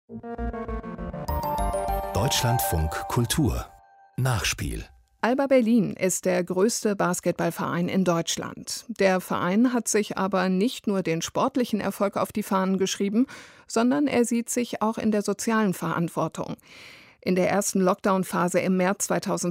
Deutschlandfunk Kultur Nachspiel. Alba Berlin ist der größte Basketballverein in Deutschland. Der Verein hat sich aber nicht nur den sportlichen Erfolg auf die Fahnen geschrieben, sondern er sieht sich auch in der sozialen Verantwortung. In der ersten Lockdown-Phase im März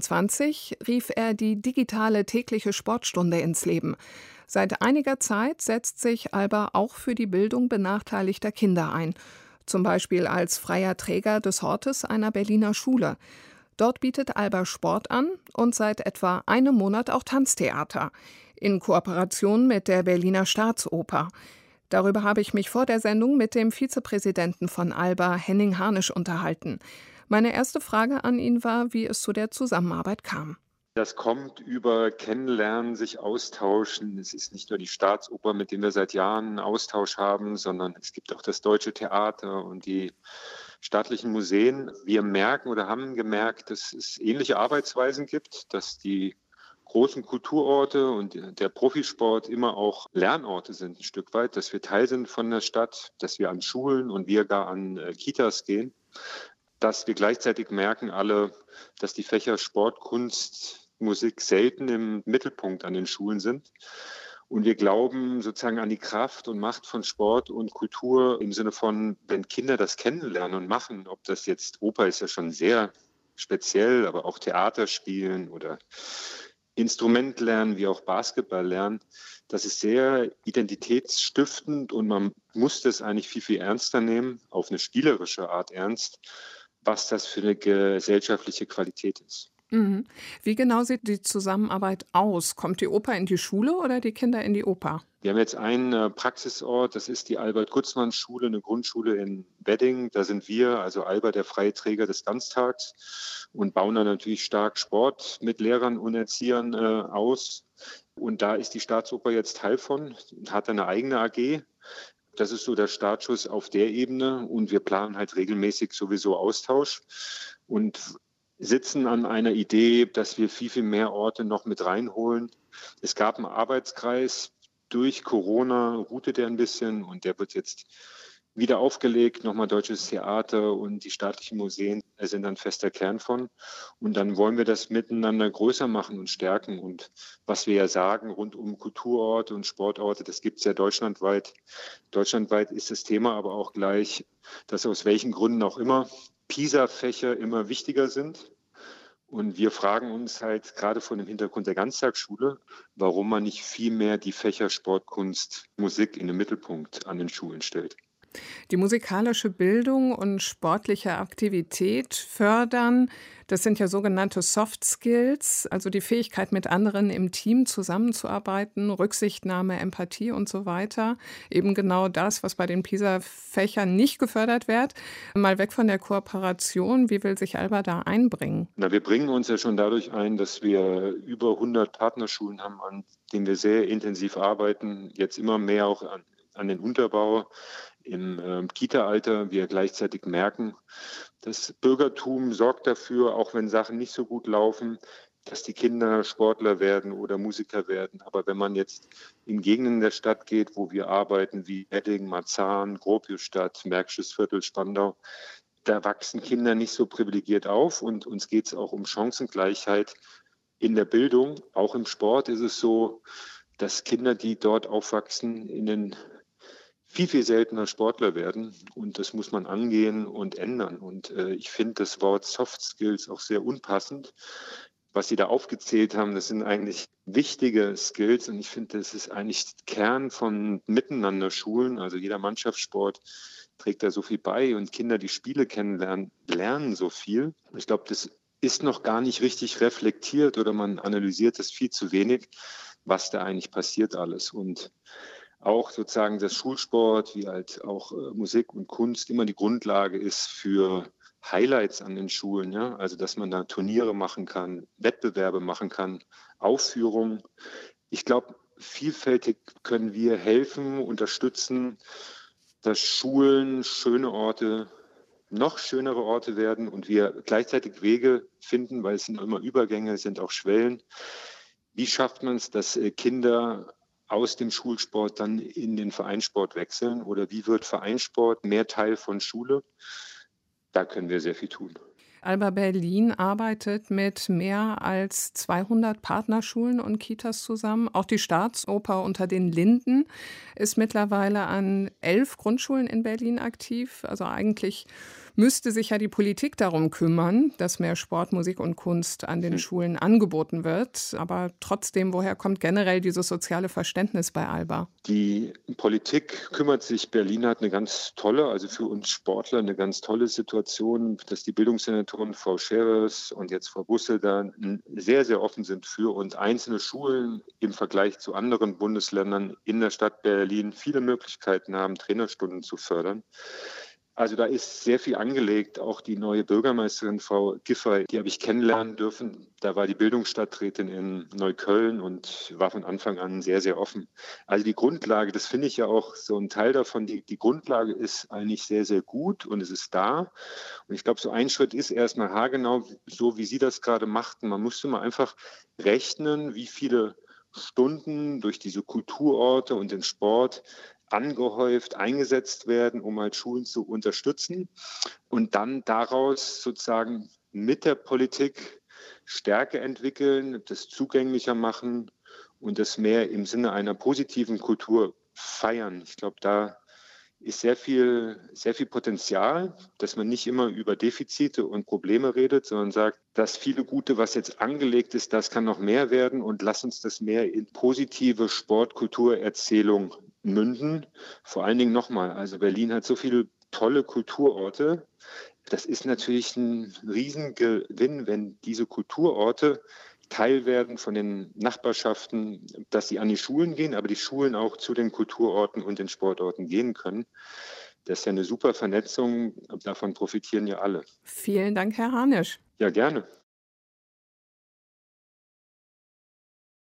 2020 rief er die digitale tägliche Sportstunde ins Leben. Seit einiger Zeit setzt sich Alba auch für die Bildung benachteiligter Kinder ein. Zum Beispiel als freier Träger des Hortes einer Berliner Schule. Dort bietet Alba Sport an und seit etwa einem Monat auch Tanztheater. In Kooperation mit der Berliner Staatsoper. Darüber habe ich mich vor der Sendung mit dem Vizepräsidenten von Alba, Henning Harnisch, unterhalten. Meine erste Frage an ihn war, wie es zu der Zusammenarbeit kam. Das kommt über Kennenlernen, sich austauschen. Es ist nicht nur die Staatsoper, mit der wir seit Jahren einen Austausch haben, sondern es gibt auch das Deutsche Theater und die staatlichen Museen. Wir merken oder haben gemerkt, dass es ähnliche Arbeitsweisen gibt, dass die großen Kulturorte und der Profisport immer auch Lernorte sind ein Stück weit, dass wir Teil sind von der Stadt, dass wir an Schulen und wir gar an Kitas gehen, dass wir gleichzeitig merken alle, dass die Fächer Sport, Kunst, Musik selten im Mittelpunkt an den Schulen sind. Und wir glauben sozusagen an die Kraft und Macht von Sport und Kultur im Sinne von, wenn Kinder das kennenlernen und machen, ob das jetzt, Oper ist ja schon sehr speziell, aber auch Theater spielen oder Instrument lernen, wie auch Basketball lernen, das ist sehr identitätsstiftend und man muss das eigentlich viel, viel ernster nehmen, auf eine spielerische Art ernst, was das für eine gesellschaftliche Qualität ist. Mhm. Wie genau sieht die Zusammenarbeit aus? Kommt die Oper in die Schule oder die Kinder in die Oper? Wir haben jetzt einen Praxisort, das ist die Albert-Gutzmann-Schule, eine Grundschule in Wedding. Da sind wir, also Alba, der freie Träger des Ganztags und bauen da natürlich stark Sport mit Lehrern und Erziehern aus. Und da ist die Staatsoper jetzt Teil von, hat eine eigene AG. Das ist so der Startschuss auf der Ebene und wir planen halt regelmäßig sowieso Austausch und sitzen an einer Idee, dass wir viel, viel mehr Orte noch mit reinholen. Es gab einen Arbeitskreis, durch Corona ruhte der ein bisschen und der wird jetzt wieder aufgelegt. Nochmal Deutsches Theater und die staatlichen Museen sind ein fester Kern von. Und dann wollen wir das miteinander größer machen und stärken. Und was wir ja sagen, rund um Kulturorte und Sportorte, das gibt es ja deutschlandweit. Deutschlandweit ist das Thema aber auch gleich, dass aus welchen Gründen auch immer PISA-Fächer immer wichtiger sind. Und wir fragen uns halt gerade vor dem Hintergrund der Ganztagsschule, warum man nicht viel mehr die Fächer Sport, Kunst, Musik in den Mittelpunkt an den Schulen stellt. Die musikalische Bildung und sportliche Aktivität fördern, das sind ja sogenannte Soft Skills, also die Fähigkeit, mit anderen im Team zusammenzuarbeiten, Rücksichtnahme, Empathie und so weiter. Eben genau das, was bei den PISA-Fächern nicht gefördert wird. Mal weg von der Kooperation, wie will sich Alba da einbringen? Wir bringen uns ja schon dadurch ein, dass wir über 100 Partnerschulen haben, an denen wir sehr intensiv arbeiten, jetzt immer mehr auch an den Unterbau im Kita-Alter. Wir gleichzeitig merken, das Bürgertum sorgt dafür, auch wenn Sachen nicht so gut laufen, dass die Kinder Sportler werden oder Musiker werden. Aber wenn man jetzt in Gegenden der Stadt geht, wo wir arbeiten, wie Wedding, Marzahn, Gropiusstadt, Märkisches Viertel, Spandau, da wachsen Kinder nicht so privilegiert auf. Und uns geht es auch um Chancengleichheit in der Bildung. Auch im Sport ist es so, dass Kinder, die dort aufwachsen, in den viel, viel seltener Sportler werden und das muss man angehen und ändern. Und ich finde das Wort Soft Skills auch sehr unpassend. Was Sie da aufgezählt haben, das sind eigentlich wichtige Skills und ich finde, das ist eigentlich Kern von Miteinander-Schulen. Also jeder Mannschaftssport trägt da so viel bei und Kinder, die Spiele kennenlernen, lernen so viel. Ich glaube, das ist noch gar nicht richtig reflektiert oder man analysiert das viel zu wenig, was da eigentlich passiert alles. Und auch sozusagen das Schulsport, wie halt auch Musik und Kunst immer die Grundlage ist für Highlights an den Schulen. Ja? Also dass man da Turniere machen kann, Wettbewerbe machen kann, Aufführungen. Ich glaube, vielfältig können wir helfen, unterstützen, dass Schulen schöne Orte, noch schönere Orte werden und wir gleichzeitig Wege finden, weil es sind immer Übergänge, es sind auch Schwellen. Wie schafft man es, dass Kinder aus dem Schulsport dann in den Vereinssport wechseln? Oder wie wird Vereinssport mehr Teil von Schule? da können wir sehr viel tun. Alba Berlin arbeitet mit mehr als 200 Partnerschulen und Kitas zusammen. Auch die Staatsoper unter den Linden ist mittlerweile an 11 Grundschulen in Berlin aktiv. Also eigentlich müsste sich ja die Politik darum kümmern, dass mehr Sport, Musik und Kunst an den Schulen angeboten wird. Aber trotzdem, woher kommt generell dieses soziale Verständnis bei Alba? Die Politik kümmert sich. Berlin hat eine ganz tolle, also für uns Sportler eine ganz tolle Situation, dass die Bildungssenatorin Frau Scherers und jetzt Frau Busse da sehr, sehr offen sind für uns. Einzelne Schulen im Vergleich zu anderen Bundesländern in der Stadt Berlin viele Möglichkeiten haben, Trainerstunden zu fördern. Also da ist sehr viel angelegt. Auch die neue Bürgermeisterin, Frau Giffey, die habe ich kennenlernen dürfen. Da war die Bildungsstadträtin in Neukölln und war von Anfang an sehr, sehr offen. Also die Grundlage, das finde ich ja auch so ein Teil davon, die Grundlage ist eigentlich sehr, sehr gut und es ist da. Und ich glaube, so ein Schritt ist erstmal haargenau, so wie Sie das gerade machten. Man musste mal einfach rechnen, wie viele Stunden durch diese Kulturorte und den Sport angehäuft eingesetzt werden, um halt Schulen zu unterstützen und dann daraus sozusagen mit der Politik Stärke entwickeln, das zugänglicher machen und das mehr im Sinne einer positiven Kultur feiern. Ich glaube, da ist sehr viel Potenzial, dass man nicht immer über Defizite und Probleme redet, sondern sagt, das viele Gute, was jetzt angelegt ist, das kann noch mehr werden und lass uns das mehr in positive Sportkulturerzählung münden. Vor allen Dingen nochmal, also Berlin hat so viele tolle Kulturorte. Das ist natürlich ein Riesengewinn, wenn diese Kulturorte Teil werden von den Nachbarschaften, dass sie an die Schulen gehen, aber die Schulen auch zu den Kulturorten und den Sportorten gehen können. Das ist ja eine super Vernetzung, davon profitieren ja alle. Vielen Dank, Herr Harnisch. Ja, gerne.